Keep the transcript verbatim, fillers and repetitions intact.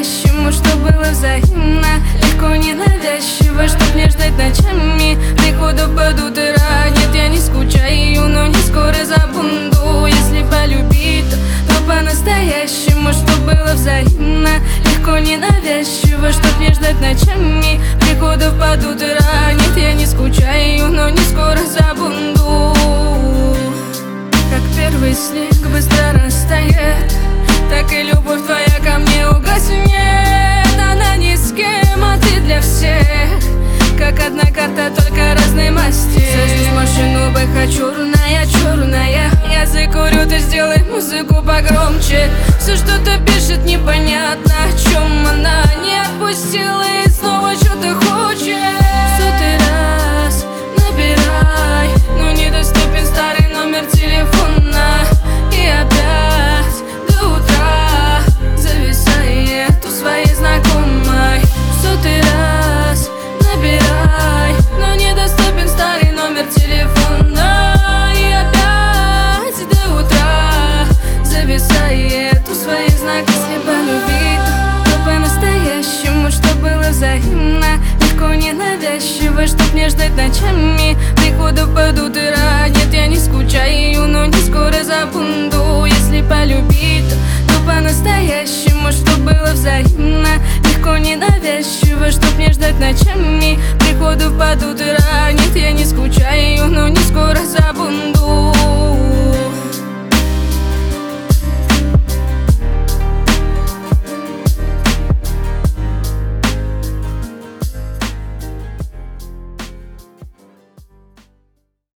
по-настоящему, что было взаимно, легко, ненавязчиво, чтоб не ждать ночами прихода под утро. Нет, я не скучаю, но не скоро забуду. Если полюбить, то по-настоящему, что было взаимно, легко, ненавязчиво, чтоб не ждать ночами прихода под утро. Нет, я не скучаю, но не скоро забуду. Как первый снег быстро растает, так и любовь твоя ко мне угаснет. Она ни с кем, а ты для всех, как одна карта, только разной масти. Сажусь в машину, бэха черная, черная. Я закурю, ты сделай музыку погромче. Все что-то пишет, непонятно, о чем она. Не отпустила и снова что-то хочет. Сотый раз набирай, но недоступен старый номер телефона. И опять до утра зависает у своей знакомой. Сотый раз набирай, но недоступен старый номер телефона. И опять до утра зависает у своей знакомой. Если полюбить, то по-настоящему, что было взаимно, легко, ненавязчиво, чтоб не ждать ночами прихода под утро. Нет, я не скучаю, но не скоро забуду. Если полюбить, то по-настоящему, что было взаимно, легко, ненавязчиво, чтоб не ждать ночами прихода под утро. Нет, я не скучаю, но не скоро забуду.